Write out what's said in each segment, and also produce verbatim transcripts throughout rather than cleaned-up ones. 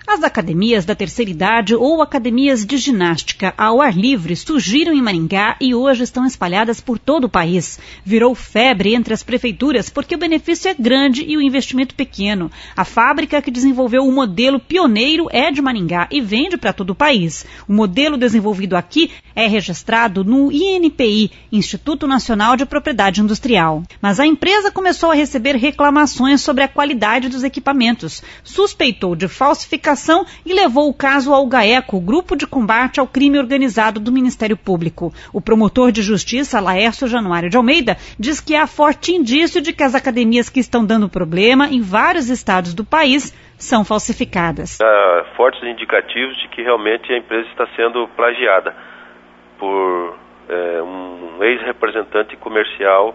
As academias da terceira idade ou academias de ginástica ao ar livre surgiram em Maringá e hoje estão espalhadas por todo o país. Virou febre entre as prefeituras porque o benefício é grande e o investimento pequeno. A fábrica que desenvolveu o modelo pioneiro é de Maringá e vende para todo o país. O modelo desenvolvido aqui é registrado no I N P I, Instituto Nacional de Propriedade Industrial. Mas a empresa começou a receber reclamações sobre a qualidade dos equipamentos, suspeitou de falsificação e levou o caso ao GAECO, o Grupo de Combate ao Crime Organizado do Ministério Público. O promotor de justiça, Laércio Januário de Almeida, diz que há forte indício de que as academias que estão dando problema em vários estados do país são falsificadas. Há fortes indicativos de que realmente a empresa está sendo plagiada por é, um ex-representante comercial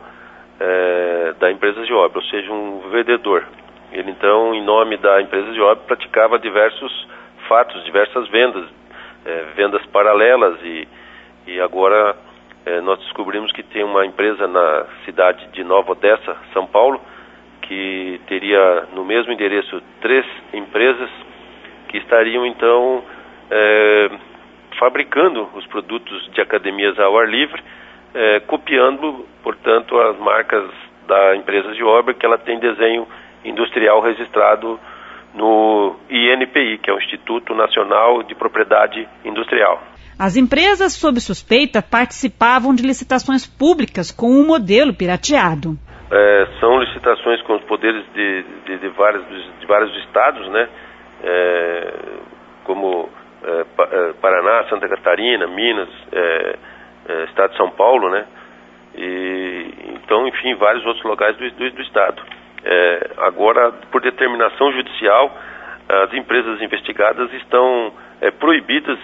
é, da empresa de obra, ou seja, um vendedor. Ele, então, em nome da empresa de obra, praticava diversos fatos, diversas vendas, é, vendas paralelas e, e agora é, nós descobrimos que tem uma empresa na cidade de Nova Odessa, São Paulo, que teria no mesmo endereço três empresas que estariam, então, é, fabricando os produtos de academias ao ar livre, é, copiando, portanto, as marcas da empresa de obra, que ela tem desenho industrial registrado no I N P I, que é o Instituto Nacional de Propriedade Industrial. As empresas sob suspeita participavam de licitações públicas com um modelo pirateado. É, são licitações com os poderes de, de, de, vários, de vários estados, né? É, como é, Paraná, Santa Catarina, Minas, é, é, Estado de São Paulo, né? E, então, enfim, vários outros locais do, do, do estado. É, agora, por determinação judicial, as empresas investigadas estão é, proibidas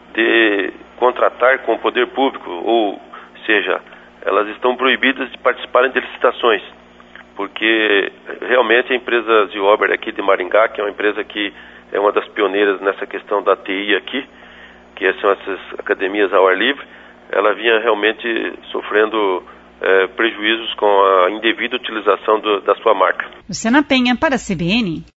de contratar com o poder público, ou seja, elas estão proibidas de participarem de licitações, porque realmente a empresa de obra aqui de Maringá, que é uma empresa que é uma das pioneiras nessa questão da T I aqui, que são essas academias ao ar livre, ela vinha realmente sofrendo É, prejuízos com a indevida utilização do, da sua marca. Luciana Penha, para a C B N.